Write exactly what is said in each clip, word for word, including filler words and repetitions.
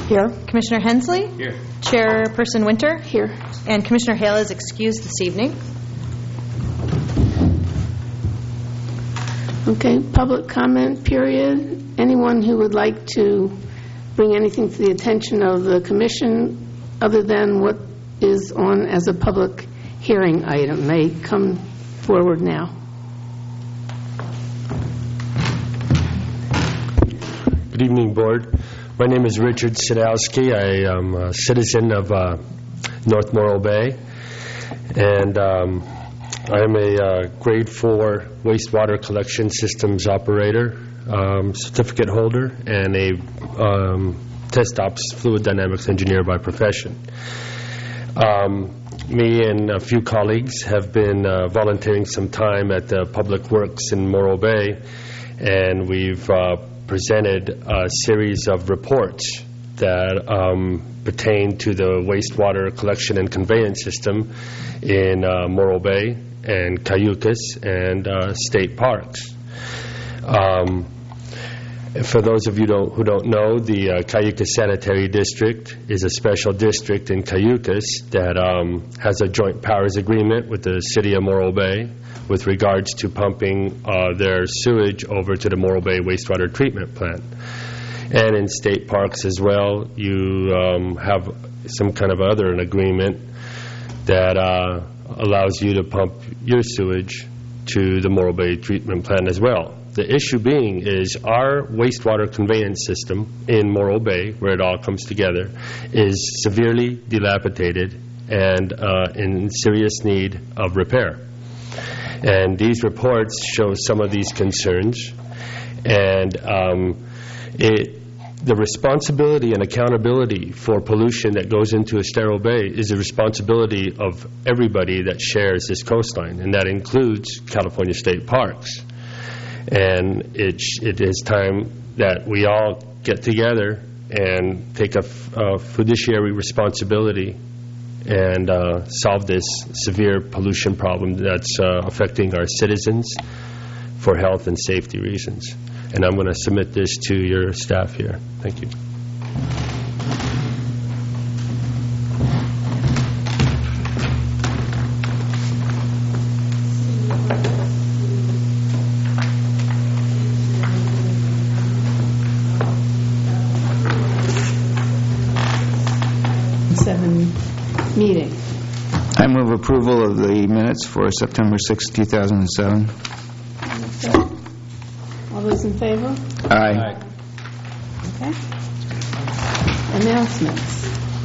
Here. Commissioner Hensley? Here. Chairperson Winter? Here. And Commissioner Hale is excused this evening. Okay, public comment period. Anyone who would like to bring anything to the attention of the commission other than what is on as a public hearing item may come forward now. Good evening, Board. My name is Richard Sadowski. I am a citizen of uh, North Morro Bay, and um, I am a uh, grade four wastewater collection systems operator, um, certificate holder, and a um, test ops fluid dynamics engineer by profession. Um, me and a few colleagues have been uh, volunteering some time at the Public Works in Morro Bay, and we've uh, presented a series of reports that um, pertain to the wastewater collection and conveyance system in uh, Morro Bay and Cayucas and uh, state parks. Um, for those of you don't, who don't know, the uh, Cayucas Sanitary District is a special district in Cayucas that um, has a joint powers agreement with the city of Morro Bay with regards to pumping uh, their sewage over to the Morro Bay wastewater treatment plant. And in state parks as well, you um, have some kind of other an agreement that uh, allows you to pump your sewage to the Morro Bay treatment plant as well. The issue being is our wastewater conveyance system in Morro Bay, where it all comes together, is severely dilapidated and uh, in serious need of repair. And these reports show some of these concerns, and um, it, the responsibility and accountability for pollution that goes into Estero Bay is the responsibility of everybody that shares this coastline, and that includes California State Parks. And it, it is time that we all get together and take a, a fiduciary responsibility and uh, solve this severe pollution problem that's uh, affecting our citizens for health and safety reasons. And I'm going to submit this to your staff here. Thank you. Seven meeting. I move approval of the minutes for September sixth, two thousand seven. Okay. All those in favor? Aye. Okay. Announcements.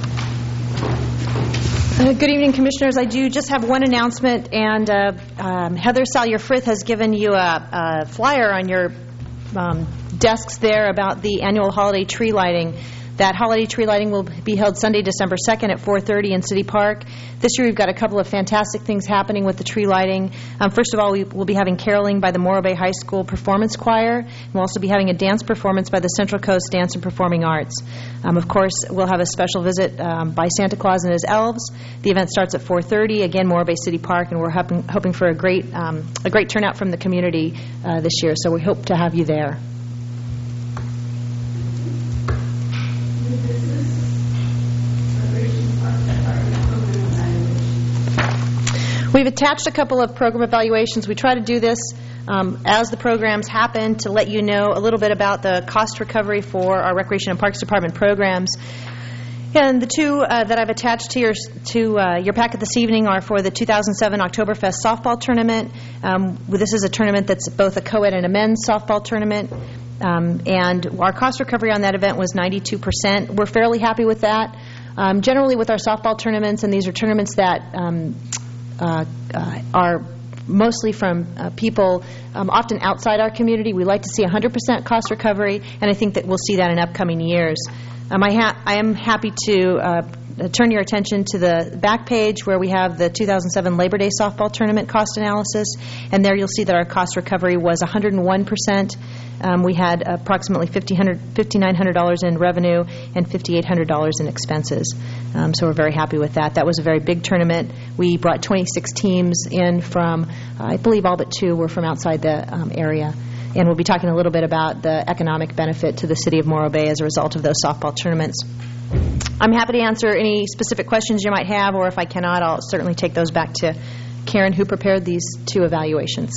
Uh, good evening, Commissioners. I do just have one announcement, and uh, um, Heather Salyer-Frith has given you a, a flyer on your um, desks there about the annual holiday tree lighting. That holiday tree lighting will be held Sunday, December second at four thirty in City Park. This year we've got a couple of fantastic things happening with the tree lighting. Um, first of all, we will be having caroling by the Morro Bay High School Performance Choir. We'll also be having a dance performance by the Central Coast Dance and Performing Arts. Um, of course, we'll have a special visit um, by Santa Claus and his elves. The event starts at four thirty, again, Morro Bay City Park, and we're hoping, hoping for a great, um, a great turnout from the community uh, this year, so we hope to have you there. We've attached a couple of program evaluations. We try to do this um, as the programs happen to let you know a little bit about the cost recovery for our Recreation and Parks Department programs. And the two uh, that I've attached to your to uh, your packet this evening are for the two thousand seven Oktoberfest softball tournament. Um, this is a tournament that's both a co-ed and a men's softball tournament. Um, and our cost recovery on that event was ninety-two percent. We're fairly happy with that. Um, generally with our softball tournaments, and these are tournaments that um, uh, uh, are mostly from uh, people um, often outside our community, we like to see one hundred percent cost recovery, and I think that we'll see that in upcoming years. Um, I, ha- I am happy to uh, turn your attention to the back page where we have the two thousand seven Labor Day softball tournament cost analysis, and there you'll see that our cost recovery was one hundred one percent. Um, we had approximately five thousand nine hundred dollars in revenue and five thousand eight hundred dollars in expenses. Um, so we're very happy with that. That was a very big tournament. We brought twenty-six teams in from, uh, I believe all but two were from outside the um, area. And we'll be talking a little bit about the economic benefit to the city of Morro Bay as a result of those softball tournaments. I'm happy to answer any specific questions you might have, or if I cannot, I'll certainly take those back to Karen, who prepared these two evaluations.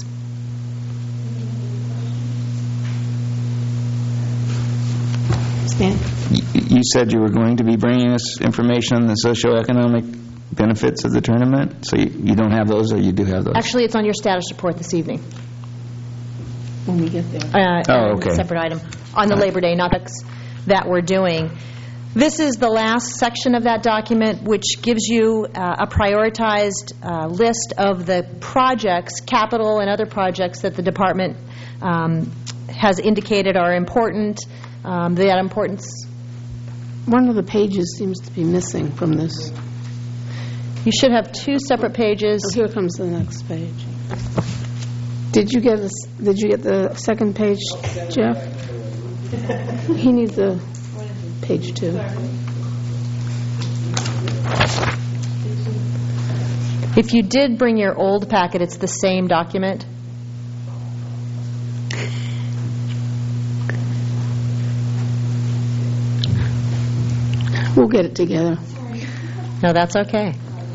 Stan? You said you were going to be bringing us information on the socioeconomic benefits of the tournament, so you you don't have those, or you do have those? Actually, it's on your status report this evening. When we get there. Uh, Oh, okay. Separate item on the Labor Day Knox that we're doing. This is the last section of that document, which gives you uh, a prioritized uh, list of the projects, capital and other projects that the department um, has indicated are important. Um, that importance. One of the pages seems to be missing from this. You should have two separate pages. Oh, here comes the next page. Did you get this, Did you get the second page, Jeff? He needs the page two. If you did bring your old packet, it's the same document. We'll get it together. No, that's okay.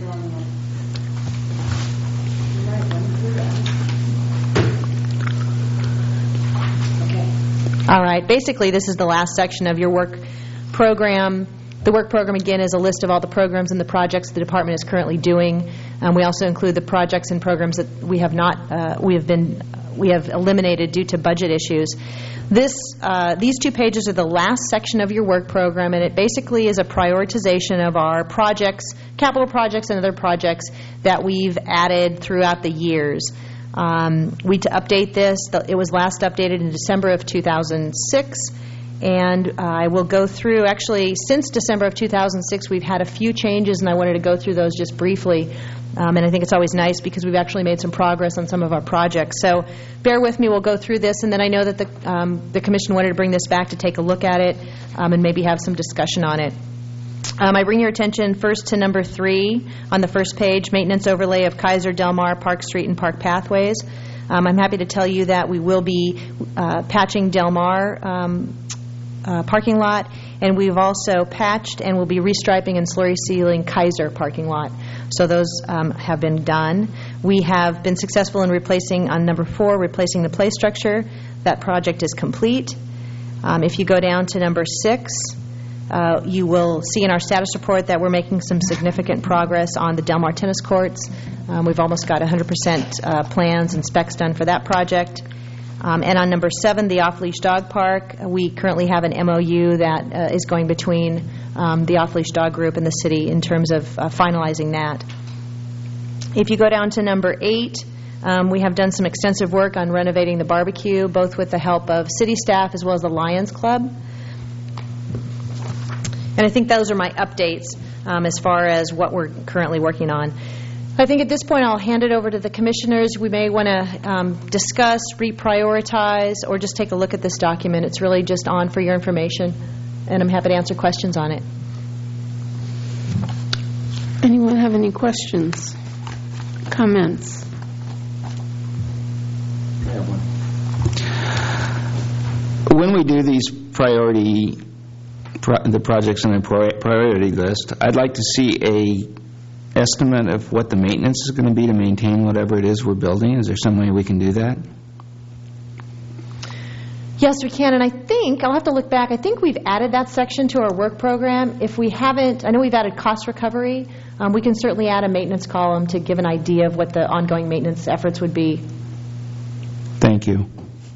All right. Basically, this is the last section of your work program. The work program, again, is a list of all the programs and the projects the department is currently doing. Um, we also include the projects and programs that we have not, uh, we have been, we have eliminated due to budget issues. This, uh, these two pages are the last section of your work program, and it basically is a prioritization of our projects, capital projects and other projects that we've added throughout the years. Um, we to update this, it was last updated in December of two thousand six, and uh, I will go through, actually, since December of two thousand six, we've had a few changes, and I wanted to go through those just briefly. Um, and I think it's always nice because we've actually made some progress on some of our projects. So bear with me, we'll go through this, and then I know that the, um, the Commission wanted to bring this back to take a look at it um, and maybe have some discussion on it. Um, I bring your attention first to number three on the first page, maintenance overlay of Kaiser, Del Mar, Park Street, and Park Pathways. Um, I'm happy to tell you that we will be uh, patching Del Mar um, uh, parking lot, and we've also patched and will be restriping and slurry sealing Kaiser parking lot. So those um, have been done. We have been successful in replacing, on number four, replacing the play structure. That project is complete. Um, if you go down to number six, uh, you will see in our status report that we're making some significant progress on the Del Mar tennis courts. Um, we've almost got one hundred percent uh, plans and specs done for that project. Um, and on number seven, the off-leash dog park, we currently have an M O U that uh, is going between um, the off-leash dog group and the city in terms of uh, finalizing that. If you go down to number eight, um, we have done some extensive work on renovating the barbecue, both with the help of city staff as well as the Lions Club. And I think those are my updates um, as far as what we're currently working on. I think at this point I'll hand it over to the commissioners. We may want to um, discuss, reprioritize, or just take a look at this document. It's really just on for your information, and I'm happy to answer questions on it. Anyone have any questions, comments? When we do these priority, pro- the projects on the pri- priority list, I'd like to see a estimate of what the maintenance is going to be to maintain whatever it is we're building. Is there some way we can do that? Yes, we can, and I think, I'll have to look back, I think we've added that section to our work program. If we haven't, I know we've added cost recovery. Um, we can certainly add a maintenance column to give an idea of what the ongoing maintenance efforts would be. Thank you.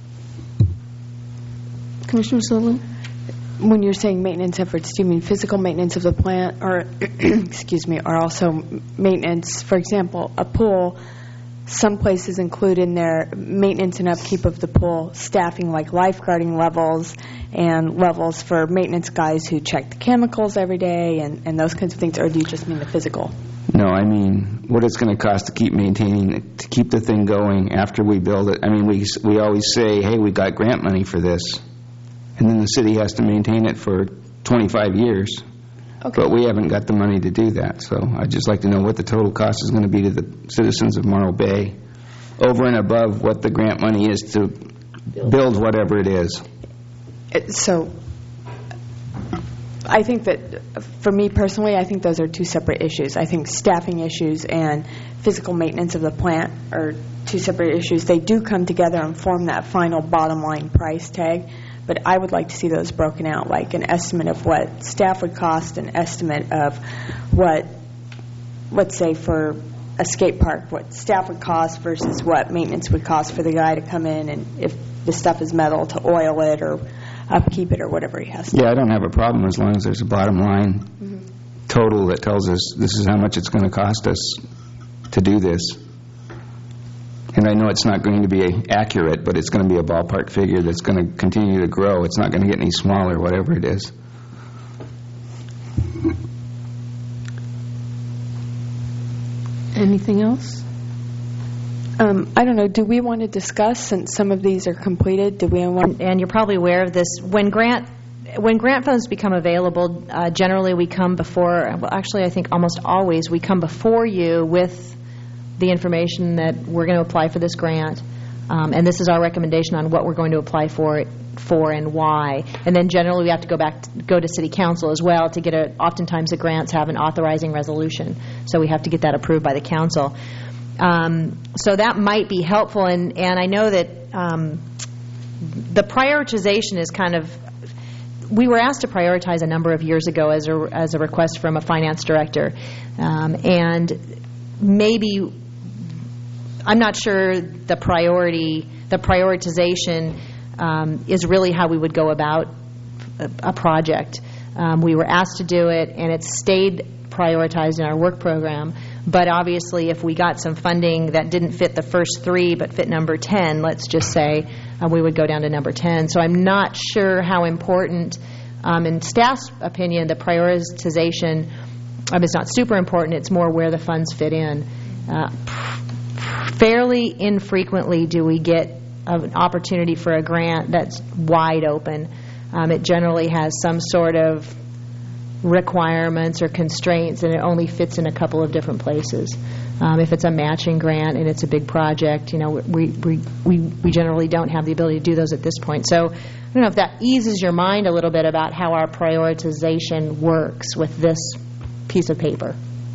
Commissioner Sullivan? When you're saying maintenance efforts, do you mean physical maintenance of the plant, or, excuse me, or also maintenance, for example, a pool? Some places include in their maintenance and upkeep of the pool staffing like lifeguarding levels and levels for maintenance guys who check the chemicals every day and, and those kinds of things, or do you just mean the physical? No, I mean what it's going to cost to keep maintaining it, to keep the thing going after we build it. I mean, we we always say, hey, we got grant money for this, and then the city has to maintain it for twenty-five years. Okay. But we haven't got the money to do that, so I'd just like to know what the total cost is going to be to the citizens of Morro Bay, over and above what the grant money is to build whatever it is. It- So, I think that, for me personally, I think those are two separate issues. I think staffing issues and physical maintenance of the plant are two separate issues. They do come together and form that final bottom line price tag, but I would like to see those broken out, like an estimate of what staff would cost, an estimate of what, let's say for a skate park, what staff would cost versus what maintenance would cost for the guy to come in, and if the stuff is metal, to oil it or upkeep it or whatever he has to. Yeah, I don't have a problem as long as there's a bottom line Mm-hmm. total that tells us this is how much it's going to cost us to do this. And I know it's not going to be accurate, but it's going to be a ballpark figure that's going to continue to grow. It's not going to get any smaller, whatever it is. Anything else? Um, I don't know, do we want to discuss, since some of these are completed, do we want... And you're probably aware of this, when grant when grant funds become available, uh, generally we come before, well, actually I think almost always, we come before you with the information that we're going to apply for this grant, um, and this is our recommendation on what we're going to apply for it for and why. And then generally we have to go back to, go to City Council as well to get a, oftentimes the grants have an authorizing resolution, so we have to get that approved by the council. Um, so that might be helpful, and, and I know that um, the prioritization is kind of, we were asked to prioritize a number of years ago as a, as a request from a finance director, um, and maybe, I'm not sure the priority, the prioritization um, is really how we would go about a, a project. Um, we were asked to do it, and it stayed prioritized in our work program. But obviously, if we got some funding that didn't fit the first three but fit number ten, let's just say, uh, we would go down to number ten. So I'm not sure how important, um, in staff's opinion, the prioritization um, is not super important. It's more where the funds fit in. Uh, fairly infrequently do we get an opportunity for a grant that's wide open. Um, it generally has some sort of requirements or constraints, and it only fits in a couple of different places. Um, if it's a matching grant and it's a big project, you know, we, we we we generally don't have the ability to do those at this point. So I don't know if that eases your mind a little bit about how our prioritization works with this piece of paper.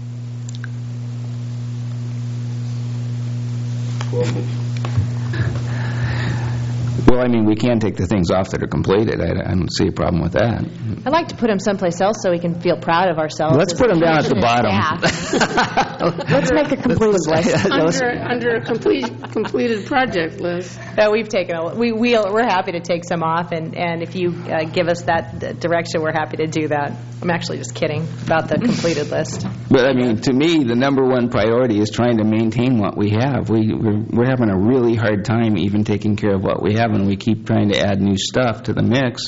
Well, I mean, we can take the things off that are completed. I, I don't see a problem with that. I'd like to put them someplace else so we can feel proud of ourselves. Let's as put a them down at the commission and bottom. Let's make a completed list. Under, under a complete, completed project list. No, we've taken a, we, we'll, we're happy to take some off, and, and if you uh, give us that uh, direction, we're happy to do that. I'm actually just kidding about the completed list. But, I mean, to me, the number one priority is trying to maintain what we have. We, we're, we're having a really hard time even taking care of what we have, and we keep trying to add new stuff to the mix.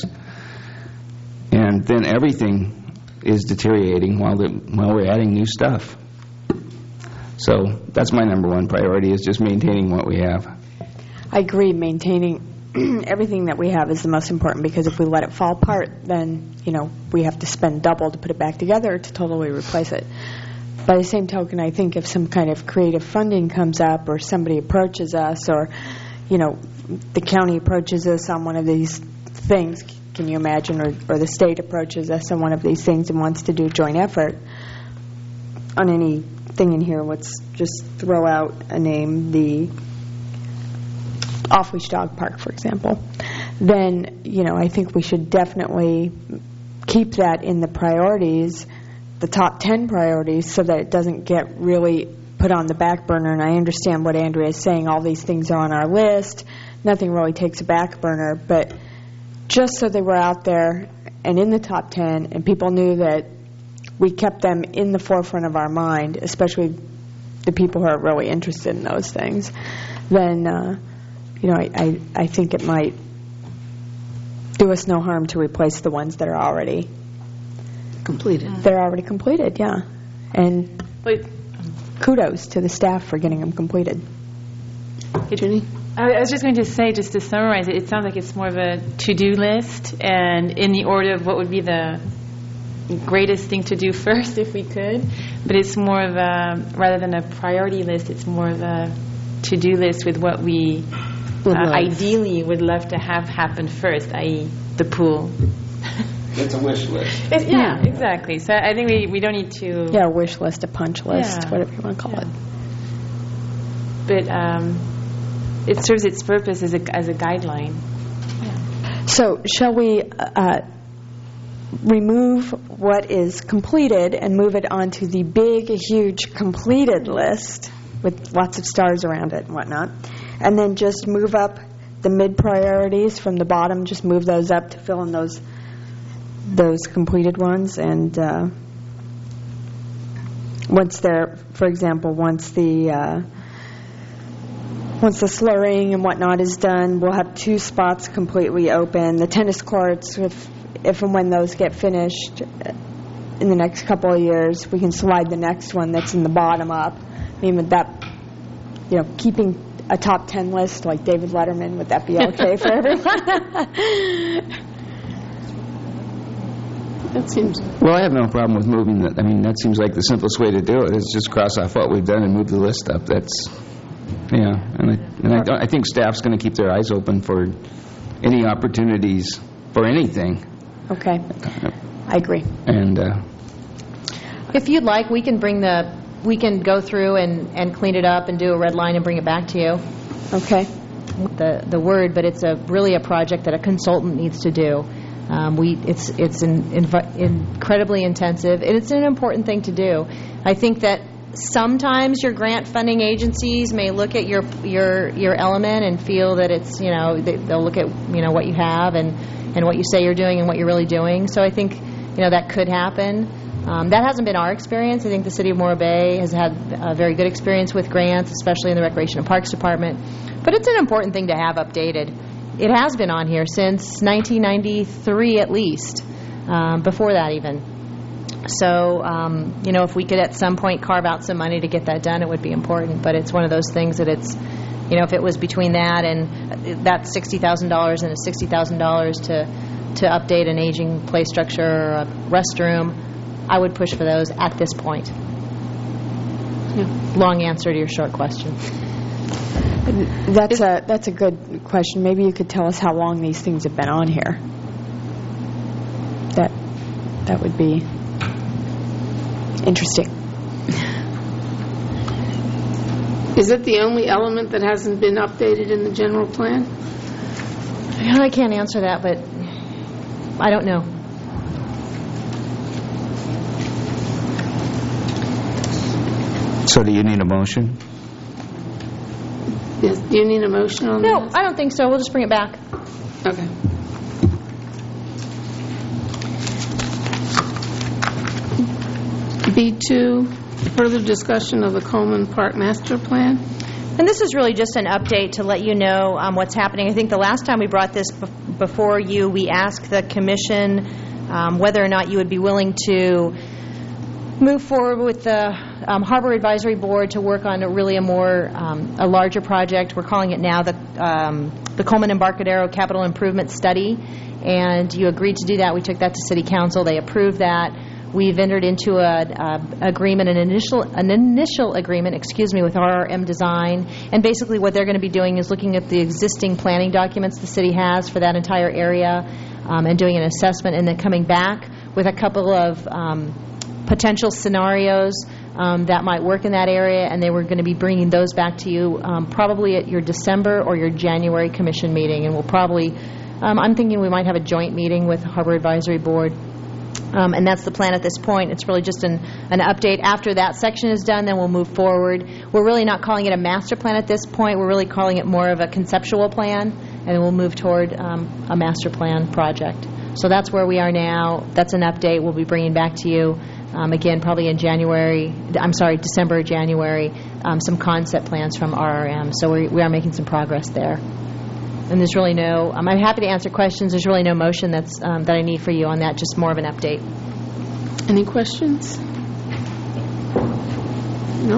And then everything is deteriorating while, the, while we're adding new stuff. So that's my number one priority, is just maintaining what we have. I agree, maintaining everything that we have is the most important, because if we let it fall apart, then, you know, we have to spend double to put it back together to totally replace it. By the same token, I think if some kind of creative funding comes up, or somebody approaches us, or, you know, the county approaches us on one of these things, can you imagine, or, or the state approaches us on one of these things and wants to do a joint effort on anything in here, let's just throw out a name, the Off-Leash Dog Park, for example, then, you know, I think we should definitely keep that in the priorities, the top ten priorities, so that it doesn't get really put on the back burner. And I understand what Andrea is saying, all these things are on our list, nothing really takes a back burner, but just so they were out there and in the top ten, and people knew that we kept them in the forefront of our mind, especially the people who are really interested in those things, then, uh, you know, I, I, I think it might do us no harm to replace the ones that are already Completed. they're already completed, yeah. And Wait, kudos to the staff for getting them completed. Hey, Jenny? I I was just going to say, just to summarize it, it sounds like it's more of a to-do list, and in the order of what would be the greatest thing to do first, if we could. But it's more of a, rather than a priority list, it's more of a to-do list with what we Would uh, love. ideally would love to have happen first, that is the pool. It's a wish list. It- Yeah, exactly. So I think we, we don't need to... Yeah, a wish list, a punch list, Yeah. whatever you want to call it. But um, it serves its purpose as a, as a guideline. So shall we uh, remove what is completed and move it onto the big, huge completed list with lots of stars around it and whatnot, and then just move up the mid-priorities from the bottom, just move those up to fill in those those completed ones, and uh, once they're, for example, once the uh, once the slurrying and whatnot is done, we'll have two spots completely open. The tennis courts, if, if and when those get finished in the next couple of years, we can slide the next one that's in the bottom up. I mean, with that, you know, keeping a top ten list like David Letterman, would that be okay for everyone? That seems, Well, I have no problem with moving that. I mean, that seems like the simplest way to do it, is just cross off what we've done and move the list up. That's, yeah, and I, and I, don't- I think staff's going to keep their eyes open for any opportunities for anything. Okay, I agree. And, uh, If you'd like, we can bring the, we can go through and, and clean it up and do a red line and bring it back to you, Okay. the, the word, but it's a, really a project that a consultant needs to do. Um, we, it's, it's in, inv- incredibly intensive, and it's an important thing to do. I think that sometimes your grant funding agencies may look at your, your, your element and feel that it's, you know, they, they'll look at, you know, what you have and, and what you say you're doing and what you're really doing. So I think, you know, that could happen. Um, that hasn't been our experience. I think the City of Morro Bay has had a very good experience with grants, especially in the Recreation and Parks Department. But it's an important thing to have updated. It has been on here since nineteen ninety-three at least, um, before that even. So, um, you know, if we could at some point carve out some money to get that done, it would be important. But it's one of those things that it's, you know, if it was between that and that sixty thousand dollars and a sixty thousand dollars to, to update an aging play structure or a restroom, I would push for those at this point. Long answer to your short question. That's a that's a good question. Maybe you could tell us how long these things have been on here. That that would be interesting. is it the only element that hasn't been updated in the general plan? I can't answer that, but I don't know. so do you need a motion? Yes, do you need a motion on No, that? I don't think so. We'll just bring it back. Okay. B two, further discussion of the Coleman Park Master Plan. And this is really just an update to let you know um, what's happening. I think the last time we brought this bef- before you, we asked the commission um, whether or not you would be willing to move forward with the um, Harbor Advisory Board to work on a really a more, um, a larger project. We're calling it now the, um, the Coleman Embarcadero Capital Improvement Study. And you agreed to do that. We took that to City Council. They approved that. We've entered into a, a agreement, an initial an initial agreement, excuse me, with R R M Design, and basically what they're going to be doing is looking at the existing planning documents the city has for that entire area, um, and doing an assessment, and then coming back with a couple of um, potential scenarios um, that might work in that area, and they were going to be bringing those back to you um, probably at your December or your January commission meeting, and we'll probably, um, I'm thinking we might have a joint meeting with Harbor Advisory Board. Um, and that's the plan at this point. It's really just an, an update. After that section is done, then we'll move forward. We're really not calling it a master plan at this point. We're really calling it more of a conceptual plan, and then we'll move toward um, a master plan project. So that's where we are now. That's an update we'll be bringing back to you, um, again, probably in January, I'm sorry, December or January, um, some concept plans from R R M. So we, we are making some progress there. And there's really no, um, I'm happy to answer questions. There's really no motion that's um, that I need for you on that, just more of an update. Any questions? No?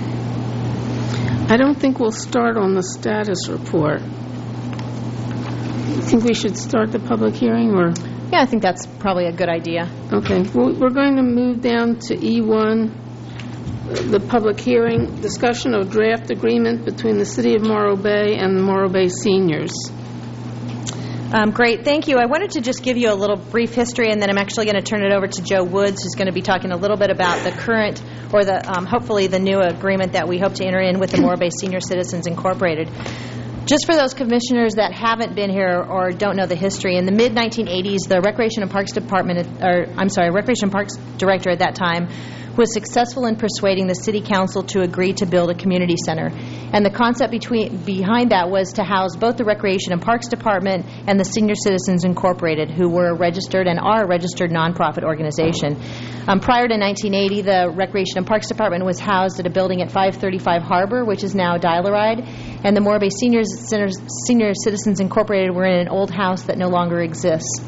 I don't think we'll start on the status report. You think we should start the public hearing, or? Yeah, I think that's probably a good idea. Okay, well, we're going to move down to E one, the public hearing, discussion of draft agreement between the City of Morro Bay and the Morro Bay seniors. Um, great, thank you. I wanted to just give you a little brief history, and then I'm actually going to turn it over to Joe Woods, who's going to be talking a little bit about the current, or the um, hopefully the new agreement that we hope to enter in with the Morro Bay Senior Citizens Incorporated. Just for those commissioners that haven't been here or don't know the history, in the mid nineteen eighties, the Recreation and Parks Department, or I'm sorry, Recreation and Parks Director at that time, was successful in persuading the City Council to agree to build a community center. And the concept between, behind that was to house both the Recreation and Parks Department and the Senior Citizens Incorporated, who were a registered and are a registered nonprofit organization. Um, prior to nineteen eighty, the Recreation and Parks Department was housed at a building at five thirty-five Harbor, which is now Dial-A-Ride, and the Morro Bay Senior, Senior Citizens Incorporated were in an old house that no longer exists.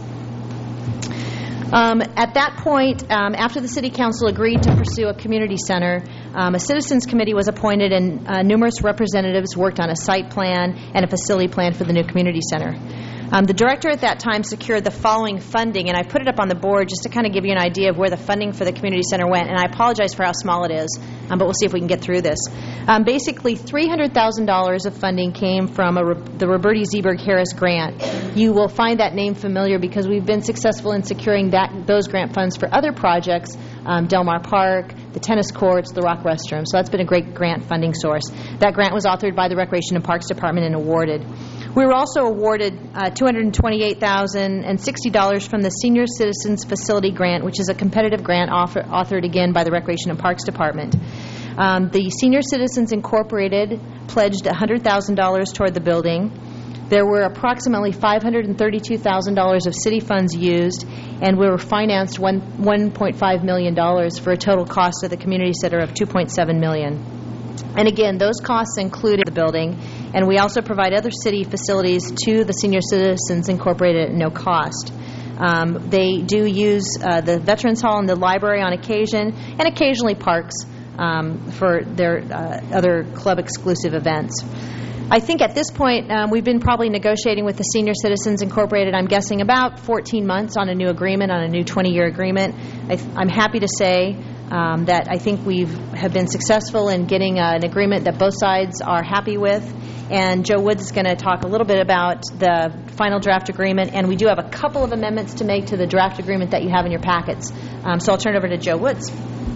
Um, at that point, um, after the City Council agreed to pursue a community center, um, a citizens committee was appointed, and uh, numerous representatives worked on a site plan and a facility plan for the new community center. Um, the director at that time secured the following funding, and I put it up on the board just to kind of give you an idea of where the funding for the community center went, and I apologize for how small it is, um, but we'll see if we can get through this. Um, basically, three hundred thousand dollars of funding came from a, the Roberti Zeeberg Harris grant. You will find that name familiar because we've been successful in securing that those grant funds for other projects, um, Del Mar Park, the tennis courts, the Rock Restroom. So that's been a great grant funding source. That grant was authored by the Recreation and Parks Department and awarded. We were also awarded uh, two hundred twenty-eight thousand sixty dollars from the Senior Citizens Facility Grant, which is a competitive grant offer, authored again by the Recreation and Parks Department. Um, the Senior Citizens Incorporated pledged one hundred thousand dollars toward the building. There were approximately five hundred thirty-two thousand dollars of city funds used, and we were financed one point five million dollars for a total cost of the community center of two point seven million dollars. And again, those costs included the building, and we also provide other city facilities to the Senior Citizens Incorporated at no cost. Um, they do use uh, the Veterans Hall and the library on occasion, and occasionally parks um, for their uh, other club-exclusive events. I think at this point, um, we've been probably negotiating with the Senior Citizens Incorporated, I'm guessing, about fourteen months on a new agreement, on a new twenty-year agreement. I th- I'm happy to say um, that I think we have been successful in getting uh, an agreement that both sides are happy with. And Joe Woods is going to talk a little bit about the final draft agreement, and we do have a couple of amendments to make to the draft agreement that you have in your packets. Um, so I'll turn it over to Joe Woods.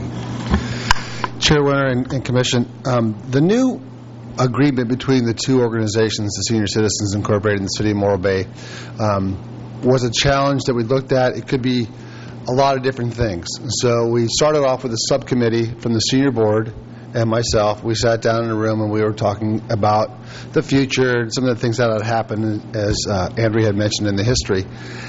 Chair Winter and, and Commission, um, the new agreement between the two organizations, the Senior Citizens Incorporated and the City of Morro Bay, um, was a challenge that we looked at. It could be a lot of different things. So we started off with a subcommittee from the senior board and myself. We sat down in a room and we were talking about the future and some of the things that had happened, as uh, Andrea had mentioned in the history.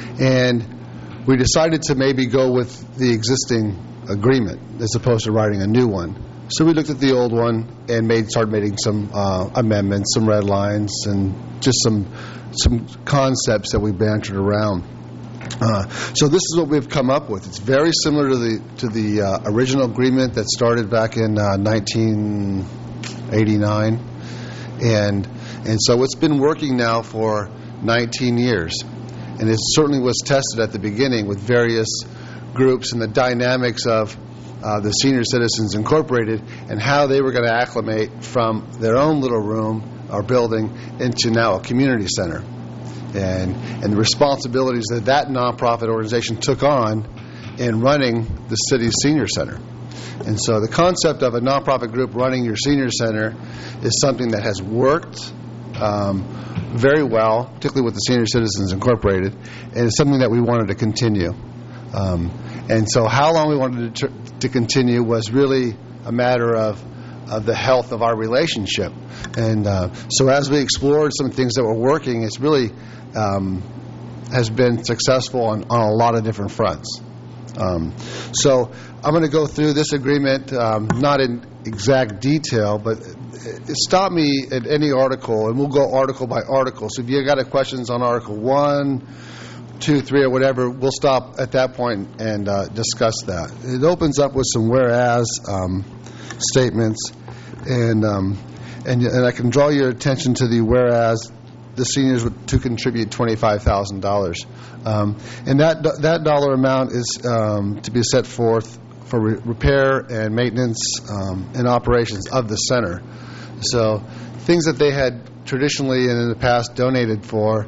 And we decided to maybe go with the existing agreement as opposed to writing a new one. So we looked at the old one and made started making some uh, amendments, some red lines, and just some some concepts that we bantered around. Uh, so this is what we've come up with. It's very similar to the to the uh, original agreement that started back in uh, nineteen eighty-nine, and and so it's been working now for nineteen years, and it certainly was tested at the beginning with various groups and the dynamics of Uh, the Senior Citizens Incorporated and how they were going to acclimate from their own little room or building into now a community center, and and the responsibilities that that nonprofit organization took on in running the city's senior center. And so the concept of a nonprofit group running your senior center is something that has worked um, very well, particularly with the Senior Citizens Incorporated, and it's something that we wanted to continue. Um, and so how long we wanted to, tr- to continue was really a matter of of the health of our relationship. And uh, so as we explored some things that were working, it's really um, has been successful on, on a lot of different fronts. Um, so I'm going to go through this agreement, um, not in exact detail, but stop me at any article, and we'll go article by article. So if you got questions on Article one, two, three, or whatever, we'll stop at that point and uh, discuss that. It opens up with some whereas um, statements, and, um, and and I can draw your attention to the whereas the seniors would to contribute twenty-five thousand dollars, um, and that that dollar amount is um, to be set forth for re- repair and maintenance um, and operations of the center. So things that they had traditionally and in the past donated for,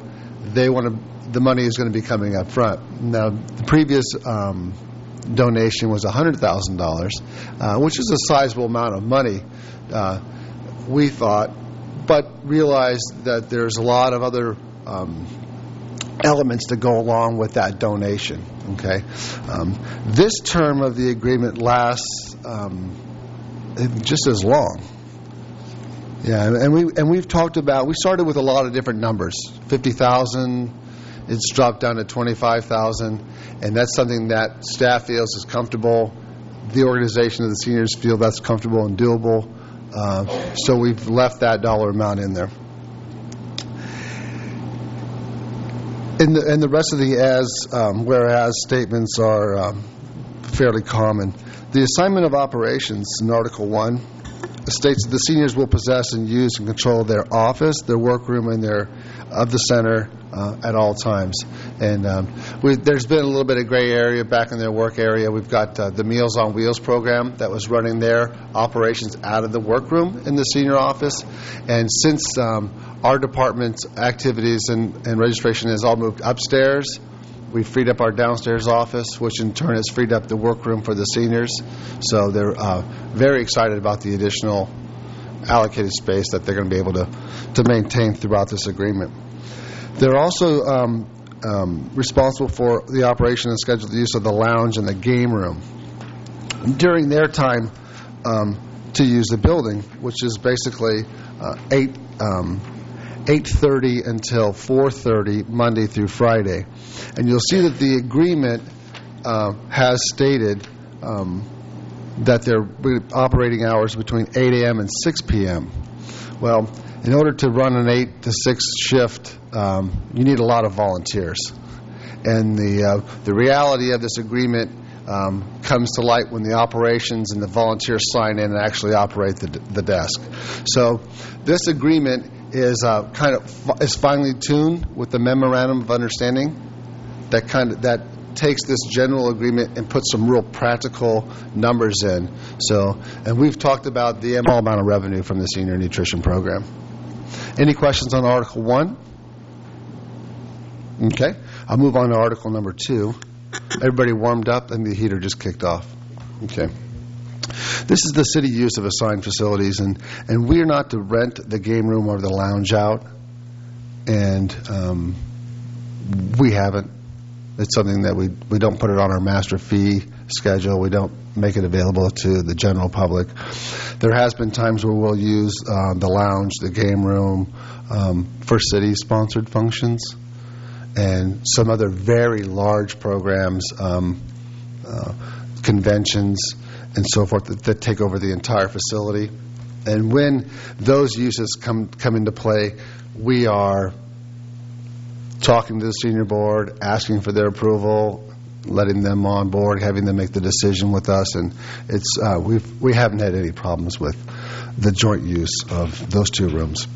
they want to, the money is going to be coming up front. Now, the previous um, donation was one hundred thousand dollars, uh, which is a sizable amount of money, uh, we thought, but realized that there's a lot of other um, elements that go along with that donation. Okay, um, this term of the agreement lasts um, just as long. Yeah, and we and we've talked about. We started with a lot of different numbers, fifty thousand. It's dropped down to twenty-five thousand, and that's something that staff feels is comfortable. The organization of the seniors feel that's comfortable and doable. Uh, so we've left that dollar amount in there. In the, and the rest of the as, um, whereas statements are um, fairly common. The assignment of operations in Article one states that the seniors will possess and use and control their office, their workroom, and their of the center uh, at all times. And um, we, there's been a little bit of gray area back in their work area. We've got uh, the Meals on Wheels program that was running their operations out of the workroom in the senior office. And since um, our department's activities and, and registration has all moved upstairs, we freed up our downstairs office, which in turn has freed up the workroom for the seniors. So they're uh, very excited about the additional allocated space that they're going to be able to, to maintain throughout this agreement. They're also um, um, responsible for the operation and scheduled use of the lounge and the game room during their time um, to use the building, which is basically uh, eight um, eight thirty until four thirty Monday through Friday. And you'll see that the agreement uh, has stated um, that they're operating hours between eight a.m. and six p.m. Well, in order to run an eight to six shift, um, you need a lot of volunteers. And the uh, the reality of this agreement um, comes to light when the operations and the volunteers sign in and actually operate the, the desk. So this agreement is uh, kind of is finely tuned with the memorandum of understanding that kind of that takes this general agreement and puts some real practical numbers in. So, and we've talked about the small amount of revenue from the senior nutrition program. Any questions on Article one? Okay, I'll move on to Article number two. Everybody warmed up and the heater just kicked off. Okay. This is the city use of assigned facilities, and, and we are not to rent the game room or the lounge out, and um, we haven't. It's something that we we don't put it on our master fee schedule. We don't make it available to the general public. There has been times where we'll use uh, the lounge, the game room, um, for city-sponsored functions, and some other very large programs, um, uh, conventions, and so forth that, that take over the entire facility. And when those uses come come into play, we are talking to the senior board, asking for their approval, letting them on board, having them make the decision with us, and it's uh, we've we haven't had any problems with the joint use of those two rooms.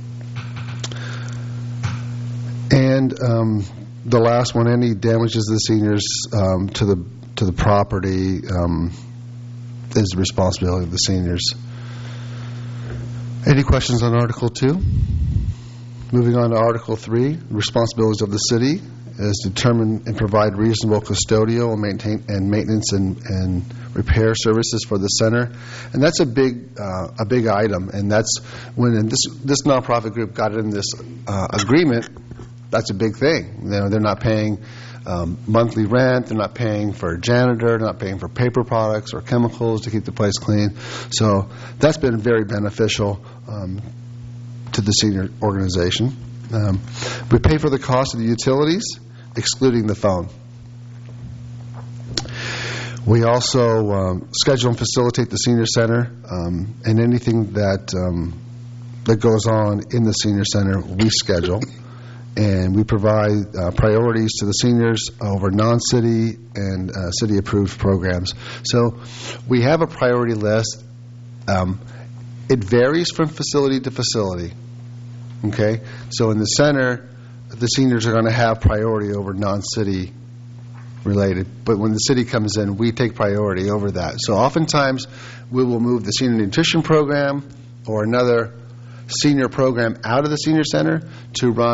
And um, the last one, any damages to the seniors um, to the to the property um, is the responsibility of the seniors. Any questions on Article two? Moving on to Article three, responsibilities of the city is determine and provide reasonable custodial and maintain and maintenance and, and repair services for the center, and that's a big uh, a big item. And that's when and this this nonprofit group got in this uh, agreement. That's a big thing. You know, they're not paying um, monthly rent. They're not paying for a janitor. They're not paying for paper products or chemicals to keep the place clean. So that's been very beneficial Um, to the senior organization. Um, we pay for the cost of the utilities, excluding the phone. We also um, schedule and facilitate the senior center, um, and anything that um, that goes on in the senior center, we schedule. And we provide uh, priorities to the seniors over non-city and uh, city-approved programs. So we have a priority list. Um, It varies from facility to facility, okay? So in the center, the seniors are going to have priority over non-city related. But when the city comes in, we take priority over that. So oftentimes, we will move the senior nutrition program or another senior program out of the senior center to run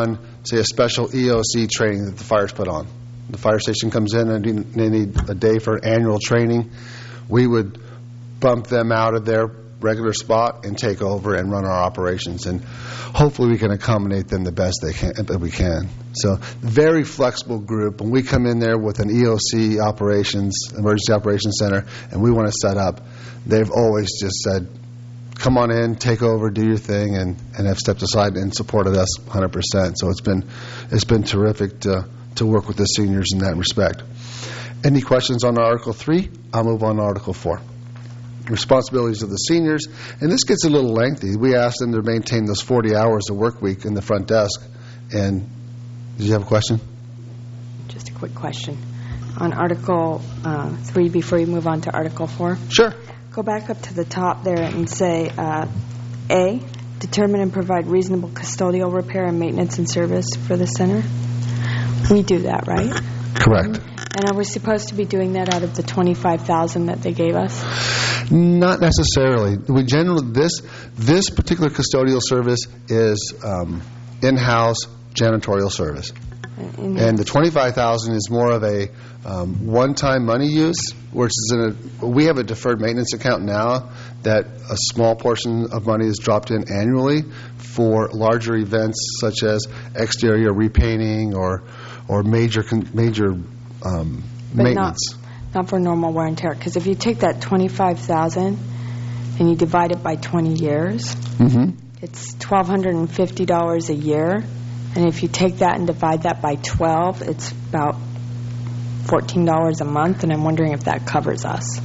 say, a special E O C training that the fire's put on. The fire station comes in and they need a day for annual training. We would bump them out of their regular spot and take over and run our operations. And hopefully we can accommodate them the best they can, that we can. So very flexible group. When we come in there with an E O C operations, emergency operations center, and we want to set up, they've always just said, come on in, take over, do your thing, and, and have stepped aside and supported us one hundred percent. So it's been it's been terrific to, to work with the seniors in that respect. Any questions on Article three? I'll move on to Article four. Responsibilities of the seniors, and this gets a little lengthy. We asked them to maintain those forty hours a work week in the front desk. And did you have a question? Just a quick question. On Article uh, three, before you move on to Article four. Sure. Go back up to the top there and say, uh, A, determine and provide reasonable custodial repair and maintenance and service for the center. We do that, right? Correct. And are we supposed to be doing that out of the twenty-five thousand dollars that they gave us? Not necessarily. We generally this this particular custodial service is um, in-house janitorial service, In- and the twenty-five thousand dollars is more of a um, one-time money use, which is in a. We have a deferred maintenance account now that a small portion of money is dropped in annually for larger events such as exterior repainting or or major con- major um, But maintenance. Not, not for normal wear and tear. Because if you take that twenty-five thousand dollars and you divide it by twenty years, Mm-hmm. it's one thousand two hundred fifty dollars a year. And if you take that and divide that by twelve, it's about fourteen dollars a month. And I'm wondering if that covers us.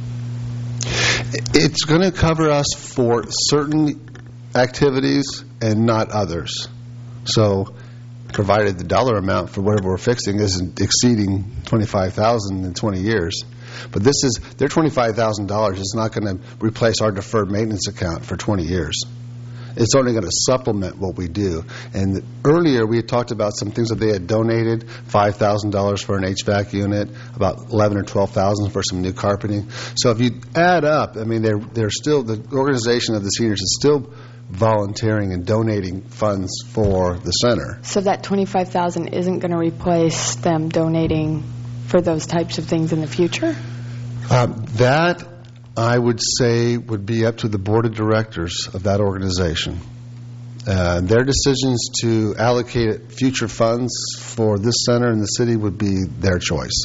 It's going to cover us for certain activities and not others. So, provided the dollar amount for whatever we're fixing isn't exceeding twenty-five thousand dollars in twenty years. But this is, their twenty-five thousand dollars is not going to replace our deferred maintenance account for twenty years. It's only going to supplement what we do. And earlier we had talked about some things that they had donated, five thousand dollars for an H V A C unit, about eleven or twelve thousand dollars for some new carpeting. So if you add up, I mean, they're, they're still, the organization of the seniors is still volunteering and donating funds for the center. So that twenty-five thousand dollars isn't going to replace them donating for those types of things in the future? Um, that, I would say, would be up to the board of directors of that organization. Uh, their decisions to allocate future funds for this center in the city would be their choice.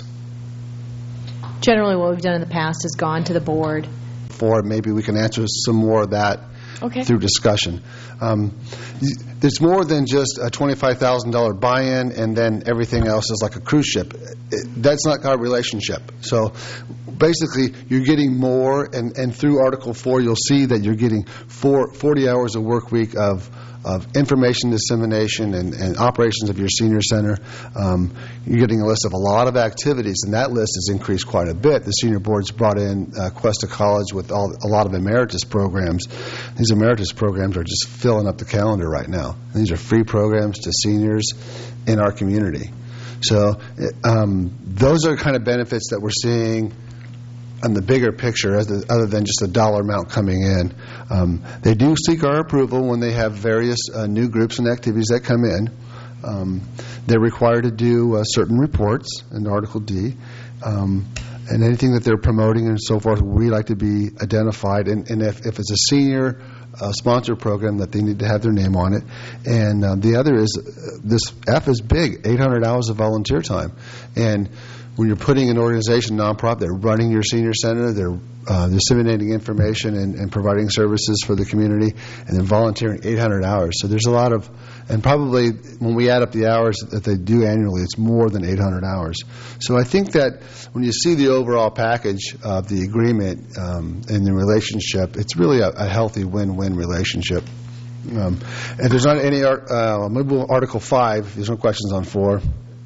Generally, what we've done in the past is gone to the board. For maybe we can answer some more of that Okay. through discussion. Um, there's more than just a twenty-five thousand dollars buy-in and then everything else is like a cruise ship. It, that's not our relationship. So basically, you're getting more, and, and through Article four, you'll see that you're getting four, forty hours a work week of of information dissemination and, and operations of your senior center. Um, you're getting a list of a lot of activities, and that list has increased quite a bit. The senior board's brought in uh, Cuesta College with all, a lot of emeritus programs. These emeritus programs are just filling up the calendar right now. And these are free programs to seniors in our community. So um, those are kind of benefits that we're seeing on the bigger picture, other than just a dollar amount coming in. Um, they do seek our approval when they have various uh, new groups and activities that come in. Um, they're required to do uh, certain reports in Article D. Um, and anything that they're promoting and so forth, we like to be identified. And, and if, if it's a senior uh, sponsor program, that they need to have their name on it. And uh, the other is, uh, this F is big, eight hundred hours of volunteer time. And when you're putting an organization, nonprofit, they're running your senior center, they're uh, disseminating information and, and providing services for the community, and then volunteering eight hundred hours. So there's a lot of, and probably when we add up the hours that they do annually, it's more than eight hundred hours. So I think that when you see the overall package of the agreement um, and the relationship, it's really a, a healthy win-win relationship. Um, and there's not any, uh, maybe Article five, there's no questions on four.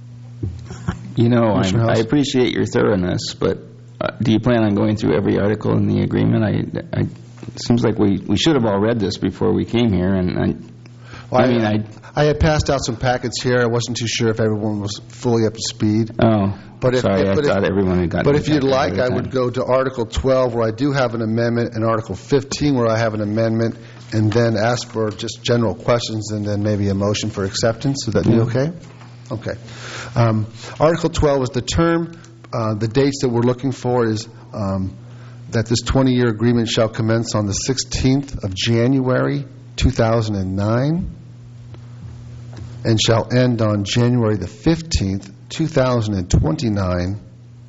You know, I, Commissioner House? I appreciate your thoroughness, but uh, do you plan on going through every article in the agreement? I, I, it seems like we, we should have all read this before we came here, and I, Well, I mean, I, I... I had passed out some packets here. I wasn't too sure if everyone was fully up to speed. Oh, But if, sorry, if- I but if- thought everyone had gotten But it if you'd back like, ahead I of would time. go to Article twelve, where I do have an amendment, and Article fifteen, where I have an amendment, and then ask for just general questions, and then maybe a motion for acceptance. Would that be okay? Okay. Um, Article twelve is the term. Uh, the dates that we're looking for is um, that this twenty-year agreement shall commence on the sixteenth of January, two thousand nine, and shall end on January the fifteenth, two thousand twenty-nine.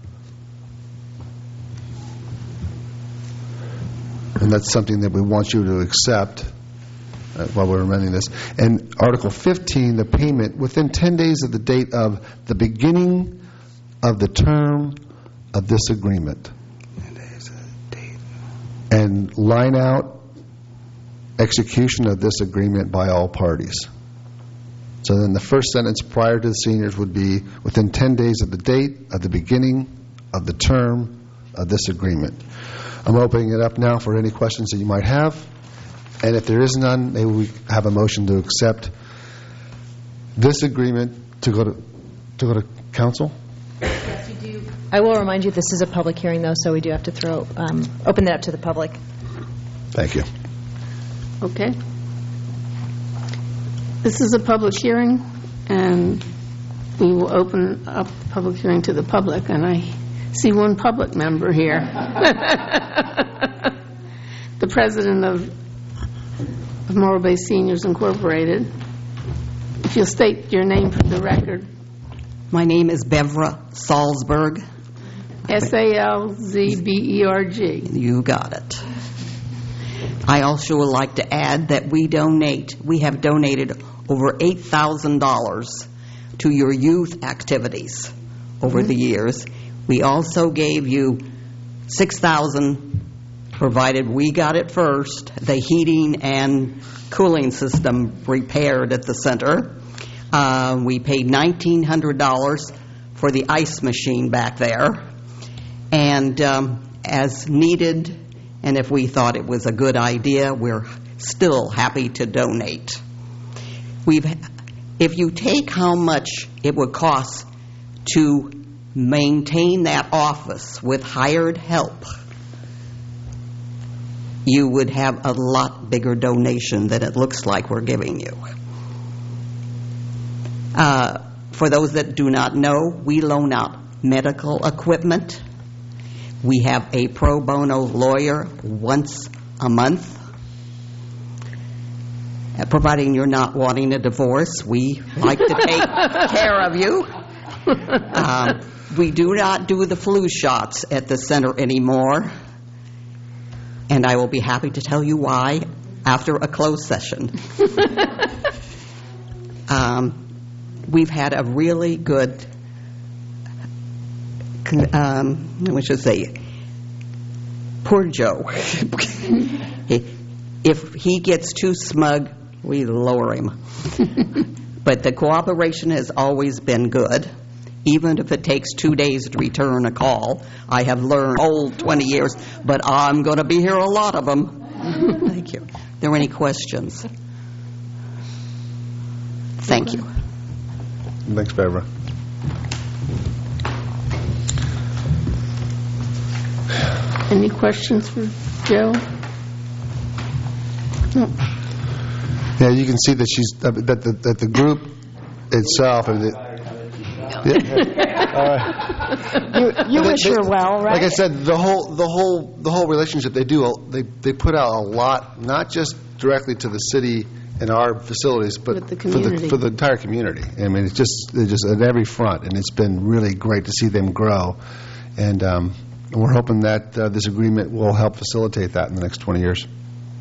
And that's something that we want you to accept uh, while we're amending this. And Article fifteen, the payment within ten days of the date of the beginning of the term of this agreement. ten days of the date. And line out execution of this agreement by all parties. So then the first sentence prior to the seniors would be within ten days of the date of the beginning of the term of this agreement. I'm opening it up now for any questions that you might have. And if there is none, maybe we have a motion to accept this agreement to go to to go to council. Yes, you do. I will remind you, this is a public hearing, though, so we do have to throw um, open that up to the public. Thank you. Okay. This is a public hearing, and we will open up the public hearing to the public, and I see one public member here. The president of, of Morro Bay Seniors Incorporated. If you'll state your name for the record. My name is Bevra Salzberg. S A L Z B E R G. You got it. I also would like to add that we donate, we have donated over eight thousand dollars to your youth activities over mm-hmm. the years. We also gave you six thousand dollars, provided we got it first, the heating and cooling system repaired at the center. Uh, we paid nineteen hundred dollars for the ice machine back there. And um, as needed, and if we thought it was a good idea, we're still happy to donate. We've, if you take how much it would cost to maintain that office with hired help, you would have a lot bigger donation than it looks like we're giving you. Uh, for those that do not know, we loan out medical equipment. We have a pro bono lawyer once a month. Uh, providing you're not wanting a divorce, we like to take care of you. Um, we do not do the flu shots at the center anymore. And I will be happy to tell you why after a closed session. um, we've had a really good, um, I should say, poor Joe. If he gets too smug, we lower him. But the cooperation has always been good. Even if it takes two days to return a call, I have learned old twenty years, but I'm going to be here a lot of them. Thank you. Are there any questions? Thank you. Thanks, Barbara. Any questions for Joe? No. Yeah, you can see that she's uh, that the that the group itself. Or the, Yeah. You, you wish her well, right? Like I said, the whole the whole the whole relationship they do they they put out a lot, not just directly to the city and our facilities, but the for the for the entire community. I mean, it's just they're just at every front, and it's been really great to see them grow. And um, we're hoping that uh, this agreement will help facilitate that in the next twenty years.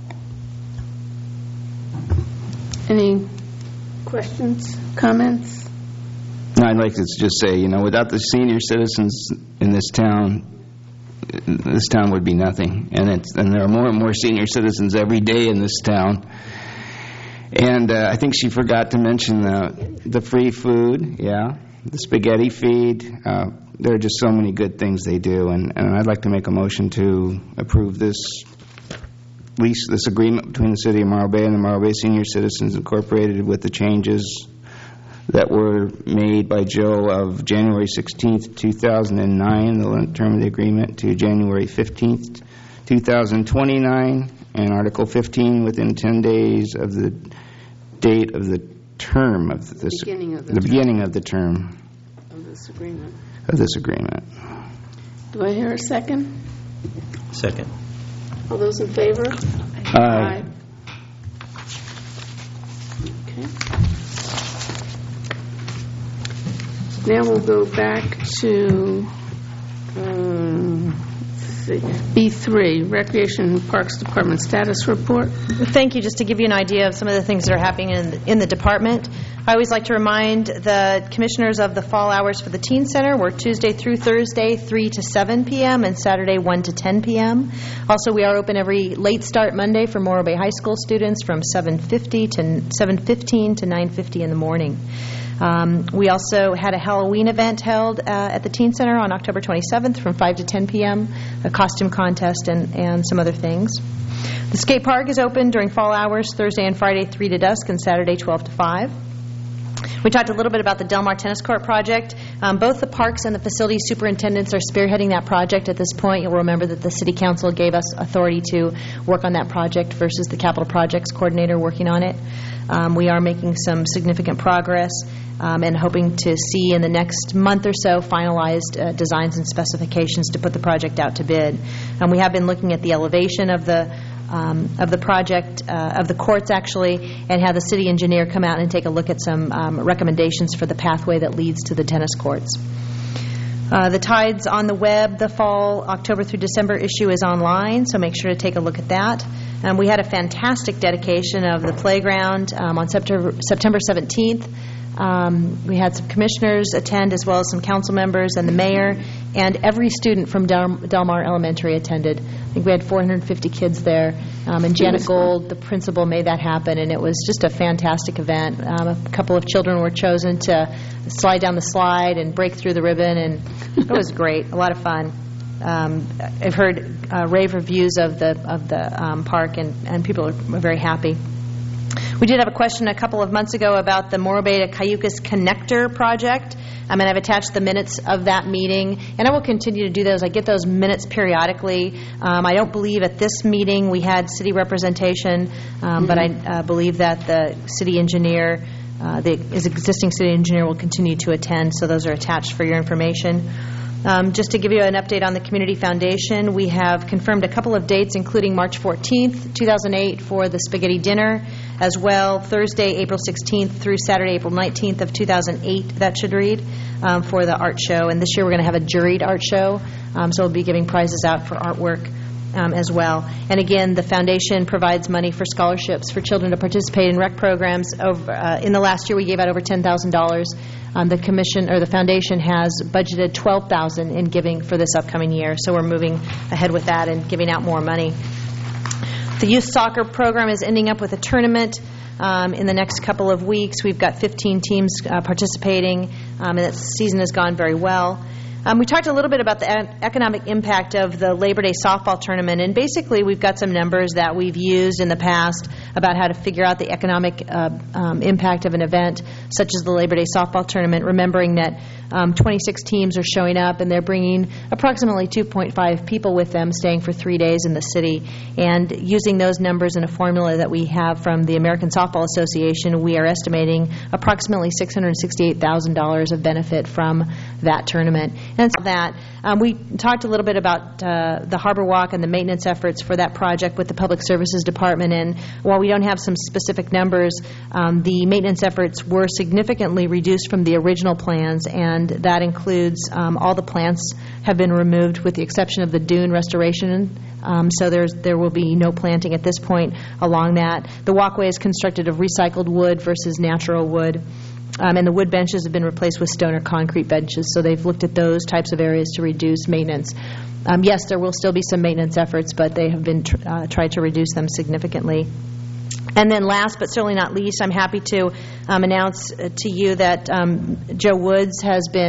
Any questions, comments? I'd like to just say, you know, without the senior citizens in this town, this town would be nothing. And it's, and there are more and more senior citizens every day in this town. And uh, I think she forgot to mention the the free food, yeah, the spaghetti feed. Uh, there are just so many good things they do, and, and I'd like to make a motion to approve this lease, this agreement between the City of Morro Bay and the Morro Bay Senior Citizens Incorporated with the changes that were made by Joe of January sixteenth, two thousand nine, the term of the agreement, to January fifteenth, two thousand twenty-nine, And Article fifteen, within ten days of the date of the term of this... Beginning of the The term. beginning of the term Of this agreement. of this agreement. Do I hear a second? Second. All those in favor? Aye. Okay. Now we'll go back to um, let's see, B three, Recreation and Parks Department Status Report. Thank you. Just to give you an idea of some of the things that are happening in the, in the department, I always like to remind the commissioners of the fall hours for the Teen Center. We're Tuesday through Thursday, three to seven p.m., and Saturday, one to ten p.m. Also, we are open every late start Monday for Morro Bay High School students from seven fifty to seven fifteen to nine fifty in the morning. Um, we also had a Halloween event held uh, at the Teen Center on October twenty-seventh from five to ten p.m., a costume contest, and, and some other things. The skate park is open during fall hours, Thursday and Friday, three to dusk, and Saturday, twelve to five. We talked a little bit about the Del Mar Tennis Court project. Um, both the parks and the facility superintendents are spearheading that project at this point. You'll remember that the City Council gave us authority to work on that project versus the Capital Projects Coordinator working on it. Um, we are making some significant progress um, and hoping to see in the next month or so finalized uh, designs and specifications to put the project out to bid. And we have been looking at the elevation of the Um, of the project, uh, of the courts actually, and have the city engineer come out and take a look at some um, recommendations for the pathway that leads to the tennis courts. Uh, the Tides on the web, the fall October through December issue is online, so make sure to take a look at that. Um, we had a fantastic dedication of the playground um, on September, September seventeenth. Um, we had some commissioners attend as well as some council members and the mayor, and every student from Del, Del Mar Elementary attended. I think we had four hundred fifty kids there, um, and Janet Gold, the principal, made that happen, and it was just a fantastic event. Um, a couple of children were chosen to slide down the slide and break through the ribbon, and it was great, a lot of fun. Um, I've heard uh, rave reviews of the of the um, park, and, and people are very happy. We did have a question a couple of months ago about the Morro Bay to Cayucas Connector project. I mean, I've attached the minutes of that meeting, and I will continue to do those. I get those minutes periodically. Um, I don't believe at this meeting we had city representation, um, mm-hmm. but I uh, believe that the city engineer, uh, the his existing city engineer, will continue to attend, so those are attached for your information. Um, just to give you an update on the Community Foundation, we have confirmed a couple of dates, including March fourteenth, two thousand eight, for the spaghetti dinner, as well Thursday, April sixteenth through Saturday, April nineteenth of two thousand eight, that should read, um, for the art show. And this year we're going to have a juried art show, um, so we'll be giving prizes out for artwork um, as well. And again, the foundation provides money for scholarships for children to participate in rec programs. Over, uh, in the last year, we gave out over ten thousand dollars. Um, the commission or the foundation has budgeted twelve thousand dollars in giving for this upcoming year, so we're moving ahead with that and giving out more money. The youth soccer program is ending up with a tournament um, in the next couple of weeks. We've got fifteen teams uh, participating, um, and that season has gone very well. Um, we talked a little bit about the e- economic impact of the Labor Day softball tournament, and basically we've got some numbers that we've used in the past about how to figure out the economic uh, um, impact of an event such as the Labor Day softball tournament, remembering that um, twenty-six teams are showing up and they're bringing approximately two point five people with them, staying for three days in the city. And using those numbers in a formula that we have from the American Softball Association, we are estimating approximately six hundred sixty-eight thousand dollars of benefit from that tournament. And so that um, we talked a little bit about uh, the Harbor Walk and the maintenance efforts for that project with the Public Services Department. And while we don't have some specific numbers, um, the maintenance efforts were significantly reduced from the original plans, and that includes um, all the plants have been removed with the exception of the dune restoration. Um, so there's there will be no planting at this point along that. The walkway is constructed of recycled wood versus natural wood. Um, and the wood benches have been replaced with stone or concrete benches, so they've looked at those types of areas to reduce maintenance. Um, yes, there will still be some maintenance efforts, but they have been tr- uh, tried to reduce them significantly. And then last but certainly not least, I'm happy to um, announce uh, to you that um, Joe Woods has been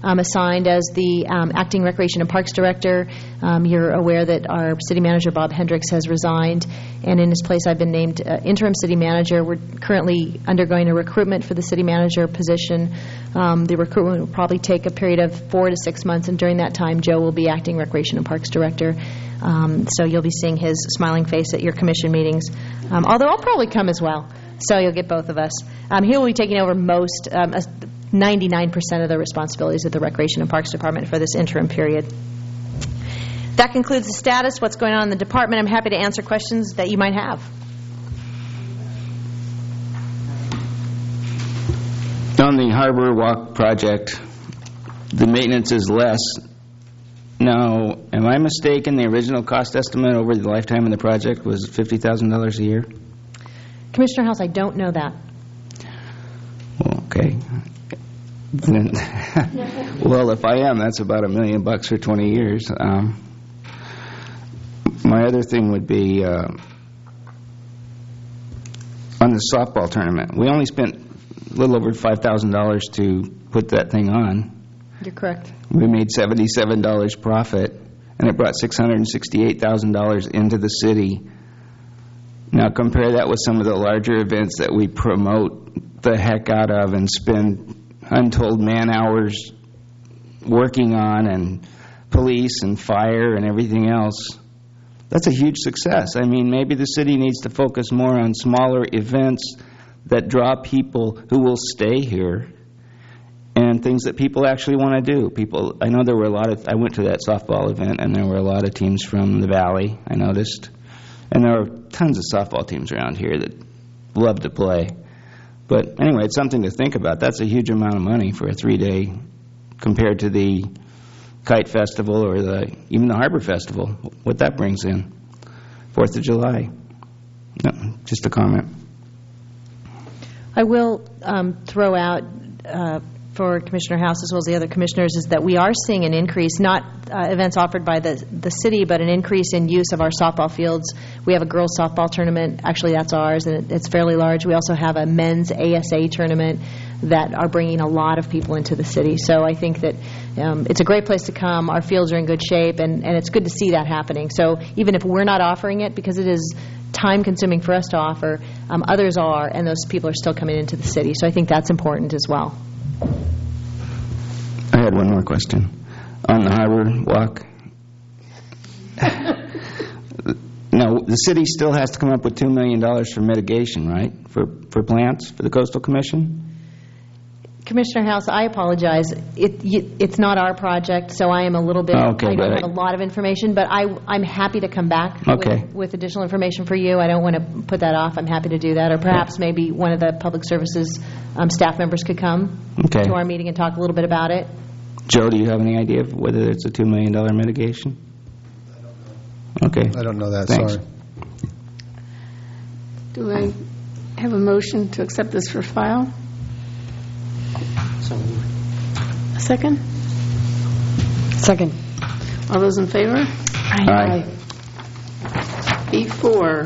um, assigned as the um, acting Recreation and Parks Director. Um, You're aware that our city manager, Bob Hendricks, has resigned, and in his place I've been named uh, interim city manager. We're currently undergoing a recruitment for the city manager position. Um, The recruitment will probably take a period of four to six months, and during that time, Joe will be acting Recreation and Parks Director. Um, So you'll be seeing his smiling face at your commission meetings, um, although I'll probably come as well. So you'll get both of us. Um, he will be taking over most, um, ninety-nine percent of the responsibilities of the Recreation and Parks Department for this interim period. That concludes the status, what's going on in the department. I'm happy to answer questions that you might have. On the Harbor Walk project, the maintenance is less. Now, am I mistaken? The original cost estimate over the lifetime of the project was fifty thousand dollars a year? Commissioner House, I don't know that. Well, okay. Then- well, if I am, that's about a million bucks for twenty years. Um, my other thing would be uh, on the softball tournament. We only spent a little over five thousand dollars to put that thing on. You're correct. We made seventy-seven dollars profit, and it brought six hundred sixty-eight thousand dollars into the city. Now compare that with some of the larger events that we promote the heck out of and spend untold man-hours working on, and police and fire and everything else. That's a huge success. I mean, maybe the city needs to focus more on smaller events that draw people who will stay here, and things that people actually want to do. People, I know there were a lot of, I went to that softball event, and there were a lot of teams from the Valley, I noticed. And there are tons of softball teams around here that love to play. But anyway, it's something to think about. That's a huge amount of money for a three-day compared to the Kite Festival or the even the Harbor Festival, what that brings in. Fourth of July. No, just a comment. I will um, throw out uh, for Commissioner House as well as the other commissioners is that we are seeing an increase, not uh, events offered by the, the city, but an increase in use of our softball fields. We have a girls softball tournament. Actually, that's ours, and it, it's fairly large. We also have a men's A S A tournament that are bringing a lot of people into the city. So I think that um, it's a great place to come. Our fields are in good shape, and, and it's good to see that happening. So even if we're not offering it, because it is time-consuming for us to offer, um, others are, and those people are still coming into the city. So I think that's important as well. I had one more question. On the Harbor Walk, no, the city still has to come up with two million dollars for mitigation, right? For for plants, for the Coastal Commission? Commissioner House, I apologize. It, you, it's not our project, so I am a little bit, Okay, I don't but have I- a lot of information, but I, I'm happy to come back Okay. with, with additional information for you. I don't want to put that off. I'm happy to do that. Or perhaps maybe one of the Public Services um, staff members could come Okay. to our meeting and talk a little bit about it. Joe, do you have any idea of whether it's a two million dollars mitigation? Okay. I don't know that, Thanks. sorry. Do I have a motion to accept this for file? A second? Second. All those in favor? Aye. B four.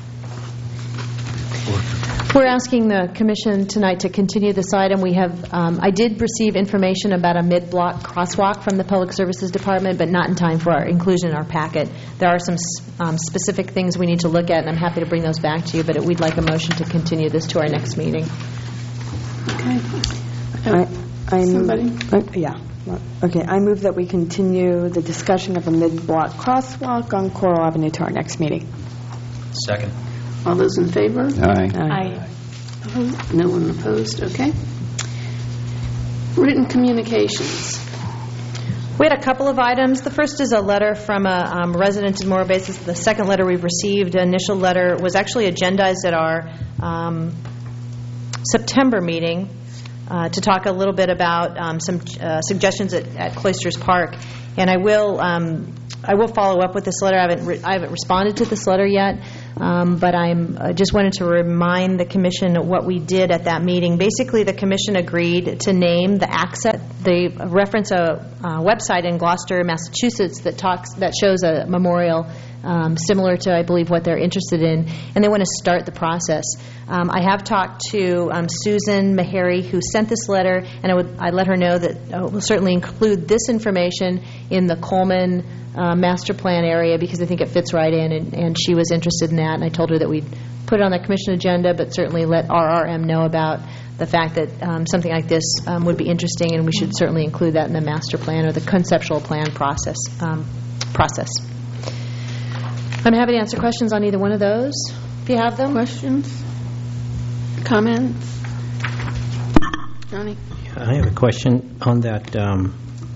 We're asking the commission tonight to continue this item. We have, um, I did receive information about a mid-block crosswalk from the Public Services Department, but not in time for our inclusion in our packet. There are some um, specific things we need to look at, and I'm happy to bring those back to you, but we'd like a motion to continue this to our next meeting. Okay. I- I'm- Somebody? uh, Yeah. Okay, I move that we continue the discussion of a mid-block crosswalk on Coral Avenue to our next meeting. Second. All those in favor? Aye. Aye. Opposed? No one opposed, okay. Written communications. We had a couple of items. The first is a letter from a um, resident in Morro Bay. This is the second letter we've received. The initial letter was actually agendized at our um, September meeting uh, to talk a little bit about um, some uh, suggestions at, at Cloisters Park. And I will um, I will follow up with this letter. I haven't re- I haven't responded to this letter yet, um, but I'm uh, just wanted to remind the commission what we did at that meeting. Basically, the commission agreed to name the access. They reference a uh, website in Gloucester, Massachusetts that talks that shows a memorial um, similar to, I believe, what they're interested in, and they want to start the process. Um, I have talked to um, Susan Meharry, who sent this letter, and I would I let her know that uh, we'll certainly include this information in the Coleman uh, master plan area, because I think it fits right in, and, and she was interested in that, and I told her that we'd put it on the commission agenda, but certainly let R R M know about the fact that um, something like this um, would be interesting, and we should certainly include that in the master plan or the conceptual plan process. Um, process. I'm happy to answer questions on either one of those, if you have them. Questions? Comments? Johnny? I have a question on that, um,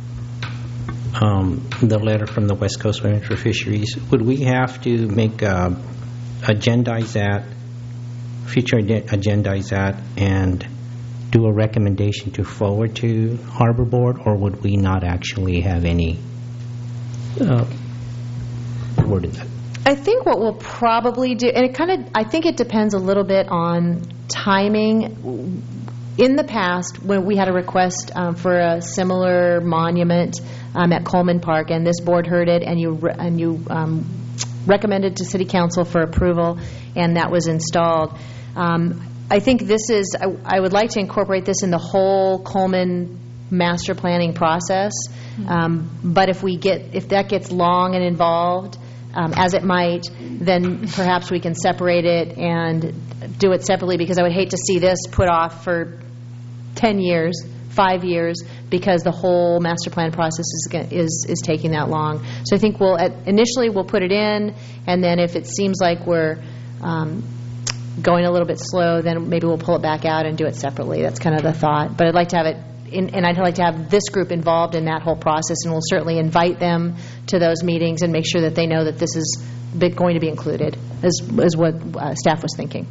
um, the letter from the West Coast Center for Fisheries. Would we have to make, uh, agendize that, future ag- agendize that, and do a recommendation to forward to Harbor Board, or would we not actually have any uh, word in that? I think what we'll probably do, and it kind of, I think it depends a little bit on timing. In the past, when we had a request um, for a similar monument um, at Coleman Park, and this board heard it, and you re- and you um, recommended to City Council for approval, and that was installed. Um, I think this is, I, I would like to incorporate this in the whole Coleman master planning process. Um, but if we get, if that gets long and involved, um, as it might, then perhaps we can separate it and do it separately, because I would hate to see this put off for ten years, five years, because the whole master plan process is go- is is taking that long. So I think we'll, at, initially we'll put it in, and then if it seems like we're um, going a little bit slow, then maybe we'll pull it back out and do it separately. That's kind of the thought. But I'd like to have it, in, and I'd like to have this group involved in that whole process, and we'll certainly invite them to those meetings and make sure that they know that this is bit- going to be included, is, is what uh, staff was thinking.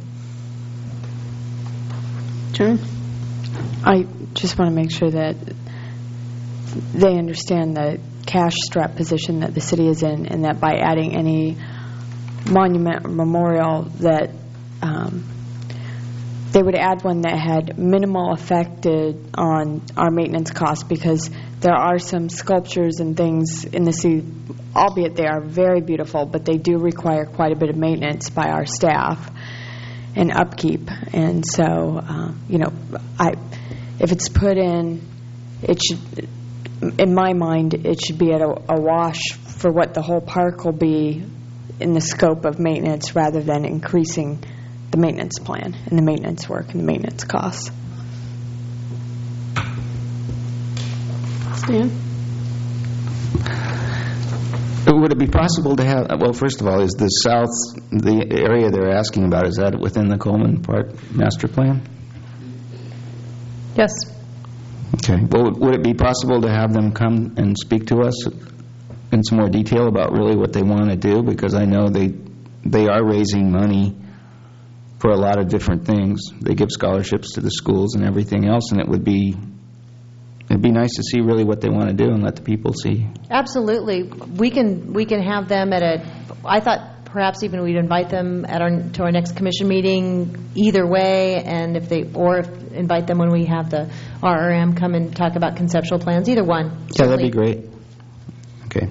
John? I just want to make sure that they understand the cash-strapped position that the city is in, and that by adding any monument or memorial, that um, they would add one that had minimal effect on our maintenance costs, because there are some sculptures and things in the city, albeit they are very beautiful, but they do require quite a bit of maintenance by our staff and upkeep. And so, uh, you know, I, if it's put in, it should, in my mind, it should be at a, a wash for what the whole park will be in the scope of maintenance, rather than increasing the maintenance plan and the maintenance work and the maintenance costs. Stan? Would it be possible to have, well, first of all, is the south, the area they're asking about, is that within the Coleman Park master plan? Yes. Okay. Well, would it be possible to have them come and speak to us in some more detail about really what they want to do? Because I know they they are raising money for a lot of different things. They give scholarships to the schools and everything else, and it would be it'd be nice to see really what they want to do and let the people see. Absolutely. We can we can have them at a, I thought perhaps even we'd invite them at our to our next commission meeting either way, and if they, or if, invite them when we have the R R M come and talk about conceptual plans, either one. Yeah, that'd be great. Okay.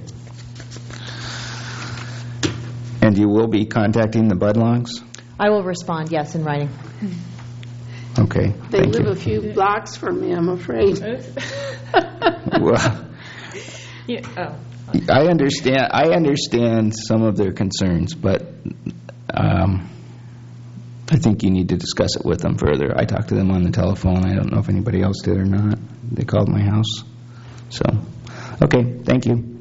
And you will be contacting the Budlongs? I will respond, yes, in writing. Okay. They thank live you. a few blocks from me, I'm afraid. Well, Yeah, oh. I understand. I understand some of their concerns, but um, I think you need to discuss it with them further. I talked to them on the telephone. I don't know if anybody else did or not. They called my house. So, okay. Thank you.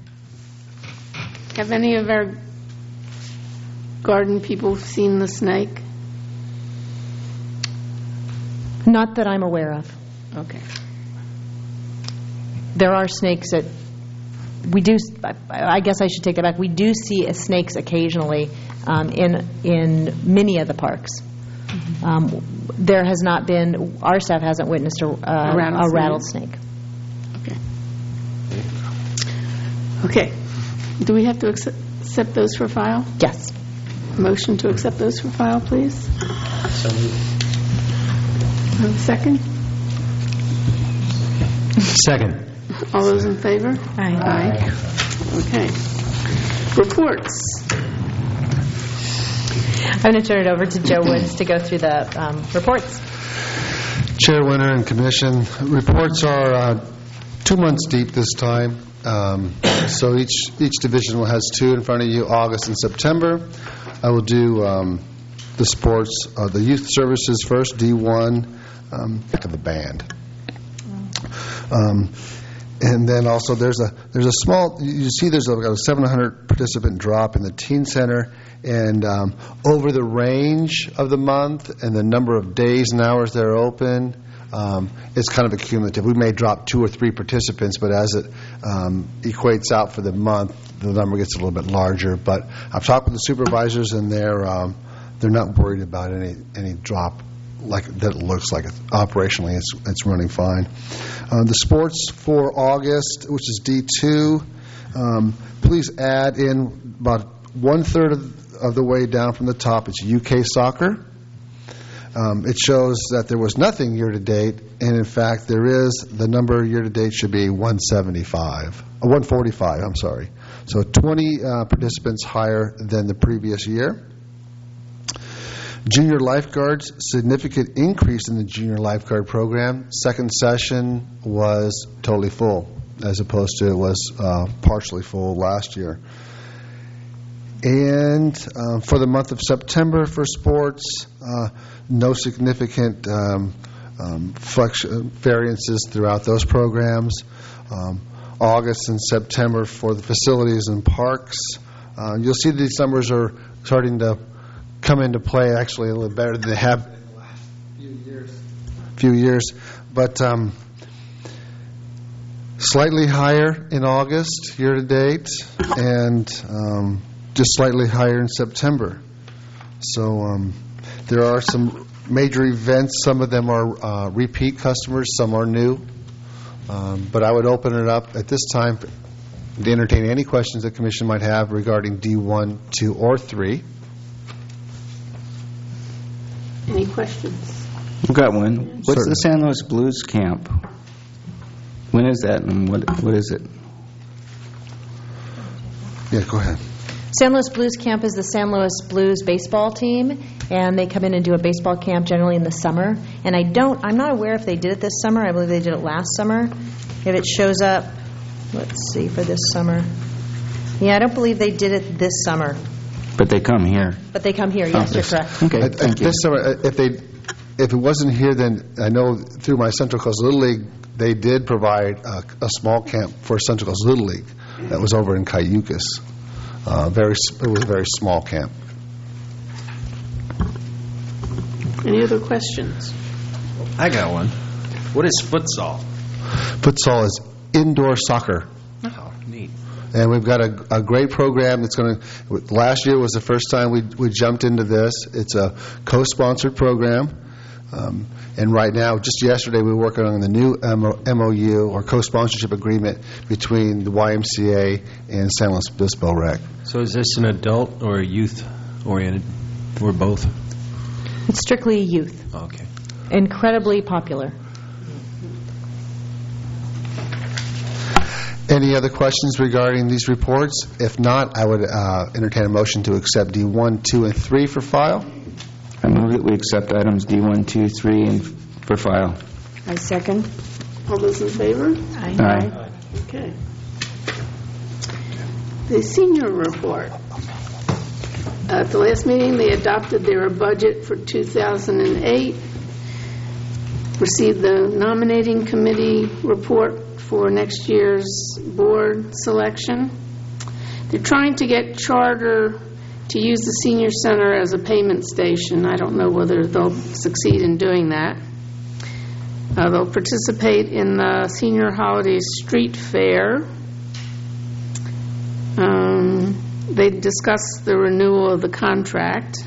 Have any of our garden people seen the snake? Not that I'm aware of. Okay. There are snakes that we do, I guess I should take that back. We do see snakes occasionally um, in in many of the parks. Um, there has not been, our staff hasn't witnessed a, uh, A rattlesnake. a rattlesnake. Okay. Okay. Do we have to accept, accept those for file? Yes. Motion to accept those for file, please. So Um, Second? Second. All those in favor? Aye. Aye. Okay. Reports. I'm going to turn it over to Joe Woods to go through the um, reports. Chair Winter and Commission, reports are uh, two months deep this time. Um, so each each division has two in front of you, August and September. I will do um, the sports, uh, the youth services first, D one, um, pick of the band. Um, and then also there's a there's a small, you see there's a, a seven hundred participant drop in the teen center, and um, over the range of the month and the number of days and hours they're open, um, it's kind of accumulative. We may drop two or three participants, but as it um, equates out for the month, the number gets a little bit larger. But I've talked with the supervisors, and they're um, they're not worried about any any drop like that. It looks like it. Operationally, it's it's running fine. Uh, the sports for August, which is D two, um, please add in about one third of, of the way down from the top. It's U K soccer. Um, it shows that there was nothing year to date, and in fact, there is. The number year to date should be one seventy-five, uh, one forty-five. I'm sorry. So twenty uh, participants higher than the previous year. Junior lifeguards, significant increase in the junior lifeguard program. Second session was totally full, as opposed to it was uh, partially full last year. And uh, for the month of September for sports, uh, no significant um, um, flex- variances throughout those programs. Um, August and September for the facilities and parks. Uh, you'll see these numbers are starting to come into play actually a little better than they have in the last few years. Few years, but um, slightly higher in August year to date, and um, just slightly higher in September. So um, there are some major events. Some of them are uh, repeat customers, some are new. Um, but I would open it up at this time to entertain any questions the Commission might have regarding D one, two, or three. Any questions? We've got one. What's Certainly. the San Luis Blues camp? When is that, and what what is it? Yeah, go ahead. San Luis Blues Camp is the San Luis Blues baseball team, and they come in and do a baseball camp generally in the summer. And I don't, I'm not aware if they did it this summer. I believe they did it last summer. If it shows up, let's see, for this summer. Yeah, I don't believe they did it this summer, But they come here. but they come here. Yes, you're correct. Okay, At- thank at you. This summer, uh, if they, if it wasn't here, then I know through my Central Coast Little League, they did provide a, a small camp for Central Coast Little League that was over in Cayucas. Uh, very, s- it was a very small camp. Any other questions? I got one. What is futsal? Futsal is indoor soccer. Oh, neat. And we've got a, a great program that's going to, last year was the first time we we jumped into this. It's a co-sponsored program. Um, and right now, just yesterday, we were working on the new M O U, or co-sponsorship agreement, between the Y M C A and San Luis Obispo Rec. So is this an adult or youth-oriented, or both? It's strictly youth. Okay. Incredibly popular. Any other questions regarding these reports? If not, I would uh, entertain a motion to accept D one, two, and three for file. I move that we accept items D one, two, three, and for file. I second. All those in favor? Aye. Okay. The senior report. At the last meeting, they adopted their budget for two thousand eight, received the nominating committee report for next year's board selection. They're trying to get charter to use the senior center as a payment station. I don't know whether they'll succeed in doing that. Uh, they'll participate in the Senior Holiday Street Fair. Um, they discussed the renewal of the contract.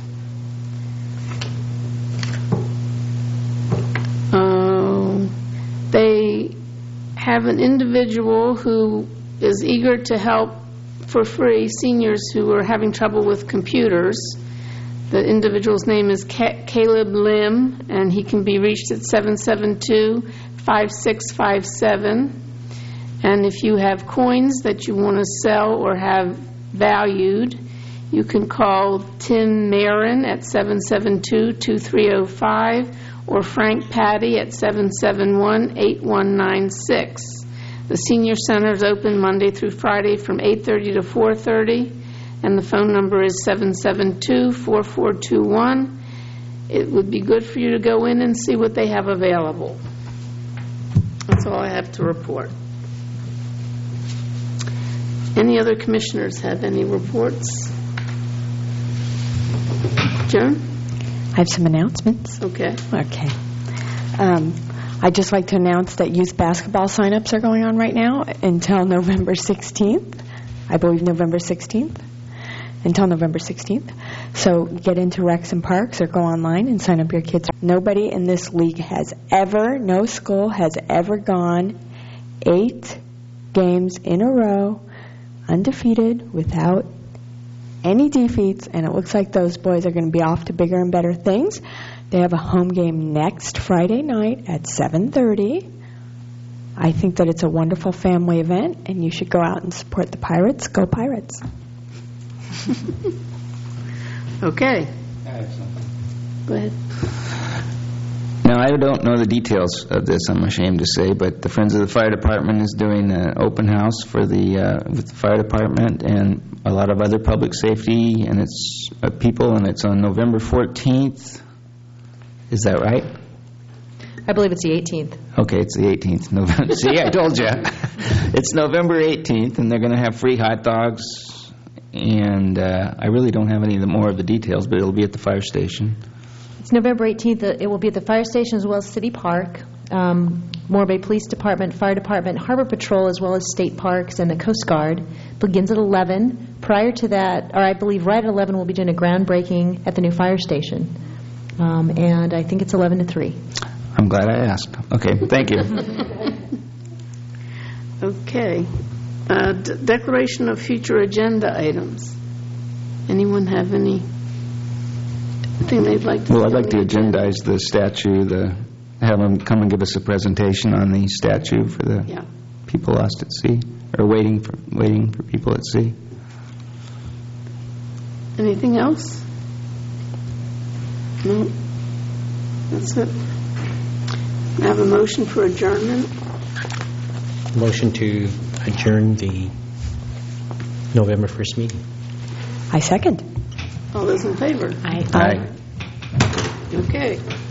Um, they have an individual who is eager to help for free seniors who are having trouble with computers. The individual's name is Ca- Caleb Lim, and he can be reached at seven seven two, five six five seven. And if you have coins that you want to sell or have valued, you can call Tim Marin at seven seven two, two three zero five or Frank Patty at seven seven one, eight one nine six. The Senior Center is open Monday through Friday from eight thirty to four thirty, and the phone number is seven seven two, four four two one. It would be good for you to go in and see what they have available. That's all I have to report. Any other commissioners have any reports? Joan? I have some announcements. Okay. Okay. Um, I'd just like to announce that youth basketball sign-ups are going on right now until November sixteenth. I believe November sixteenth. Until November sixteenth. So get into Recs and Parks or go online and sign up your kids. Nobody in this league has ever, no school has ever gone eight games in a row undefeated without any defeats, and it looks like those boys are going to be off to bigger and better things. They have a home game next Friday night at seven thirty. I think that it's a wonderful family event, and you should go out and support the Pirates. Go Pirates. Okay. Go ahead. Now, I don't know the details of this, I'm ashamed to say, but the Friends of the Fire Department is doing an open house for the, uh, with the fire department and a lot of other public safety and its uh, people, and it's on November fourteenth. Is that right? I believe it's the eighteenth. Okay, it's the eighteenth. November. See, I told you. It's November eighteenth, and they're going to have free hot dogs, and uh, I really don't have any of the more of the details, but it'll be at the fire station. It's November eighteenth. It will be at the fire station as well as City Park, um, Morro Bay Police Department, Fire Department, Harbor Patrol, as well as State Parks and the Coast Guard. Begins at eleven. Prior to that, or I believe right at eleven, we'll be doing a groundbreaking at the new fire station. Um, and I think it's eleven to three. I'm glad I asked. Okay, thank you. Okay. Uh, d- declaration of future agenda items. Anyone have any? Thing they'd like to Well, I'd see on like to the agenda? agendize the statue, the, have them come and give us a presentation on the statue for the Yeah. people lost at sea, or waiting for, waiting for people at sea. Anything else? No? That's it. I have a motion for adjournment. Motion to adjourn the November first meeting. I second. All those in favor? I Aye. Okay.